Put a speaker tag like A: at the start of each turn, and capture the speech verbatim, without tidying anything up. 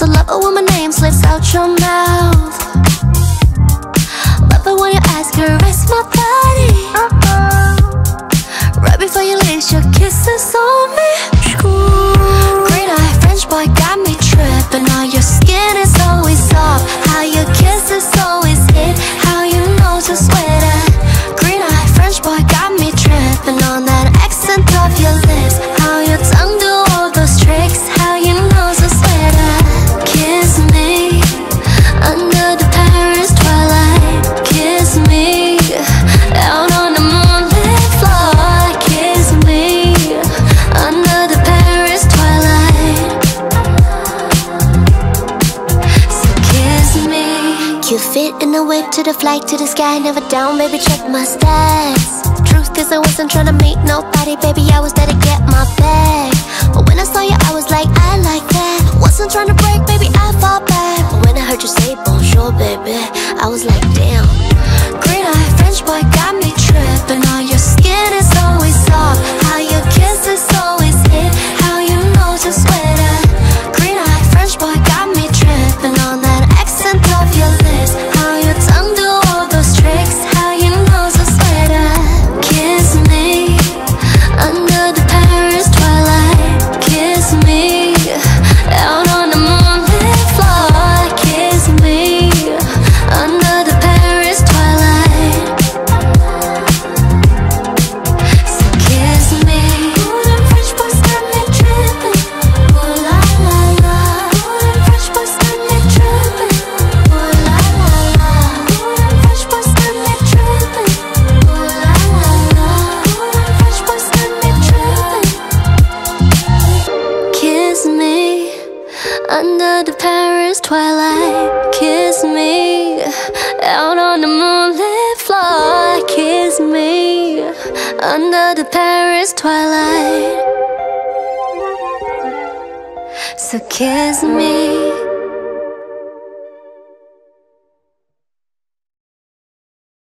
A: love it when my name slips out your mouth. Love it when your eyes caress my body. Right before you leave, your kisses on me. Green eye French boy got me tripping. How your skin is always soft, how your kisses always hit, how your nose is sweater. Green eye French boy got me tripping on that accent of your lips, how your tongue do all those tricks, how your nose is sweater. Kiss me under the Paris twilight. Kiss me out on the moonlit floor. Kiss me under the Paris twilight. So kiss me. Cute fit in the whip to the flight to the sky. Never down, baby, check my stats. Truth is I wasn't tryna meet nobody, baby, I was there to get my bag. But when I saw you, I was like, I like that. Wasn't tryna break, baby, I fall back. But when I heard you say bonjour, baby, I was like, damn. Green eye French boy got me tripping. All your skin is always soft, how your kisses always hit, how your nose is sweater. Green eye French boy got me tripping on that accent of your lips, how your tongue do all those tricks, how your nose is sweater. Kiss me under the Paris twilight. Kiss me out on the moonlit floor. Kiss me under the Paris twilight. So kiss me. Ooh, them French boys got me tripping. Ooh la la la. Ooh, them French boys got me tripping. Ooh la la la. Ooh, them French boys got me tripping. Ooh la la la. Ooh, them French boys got me tripping. Kiss me under the Paris twilight. Kiss me out on the moonlit floor. Kiss me under the Paris twilight. So kiss me.